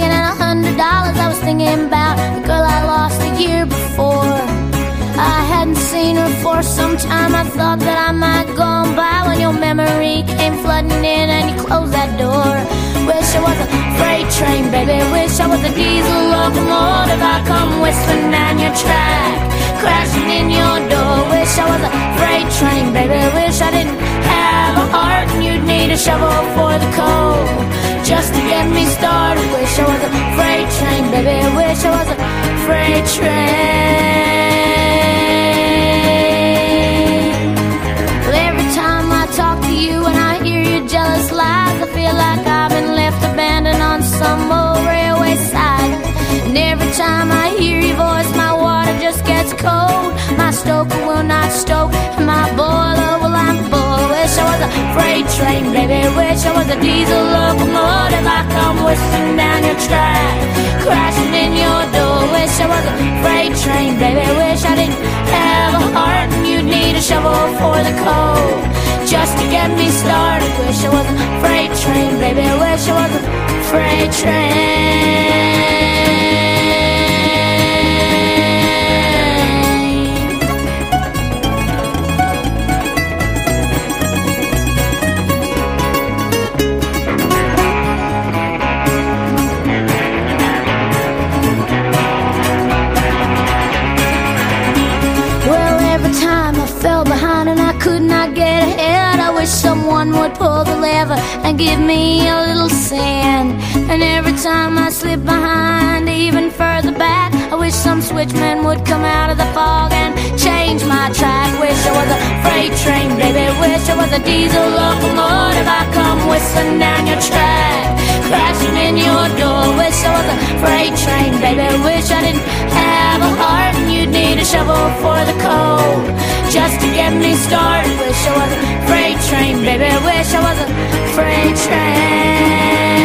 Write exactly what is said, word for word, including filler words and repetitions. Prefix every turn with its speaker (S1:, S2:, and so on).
S1: looking at a hundred dollars, I was thinking about the girl I lost the year before. I hadn't seen her for some time. I thought that I might go on by when your memory came flooding in and you closed that door. Wish I was a freight train, baby. Wish I was a diesel locomotive. I come whistling down your track, crashing in your door. Wish I was a freight train, baby. Wish I didn't have a heart and you'd need a shovel for the coal just to get me started. Wish I was a freight train, baby. Wish I was a freight train. Well, every time I talk to you and I hear your jealous lies, I feel like I've been left abandoned on some old railway side. And every time I hear your voice, my water just gets cold. My stoker will not stoke, and my boiler, well, I'm full. Wish I was a freight train, baby. Wish I was a diesel locomotive. I come whistling down your track, crashing in your door. Wish I was a freight train, baby. Wish I didn't have a heart and you'd need a shovel for the coal just to get me started. Wish I was a freight train, baby. Wish I was a freight train. Fell behind and I could not get ahead. I wish someone would pull the lever and give me a little sand. And every time I slip behind even further back, I wish some switchman would come out of the fog and change my track. Wish I was a freight train, baby. Wish I was a diesel locomotive. I come whistling down your track, crashing in your door. Wish I was a freight train, baby. Wish I didn't have a heart and you'd need a shovel for the coal just to get me started. Wish I was a freight train, baby. Wish I was a freight train.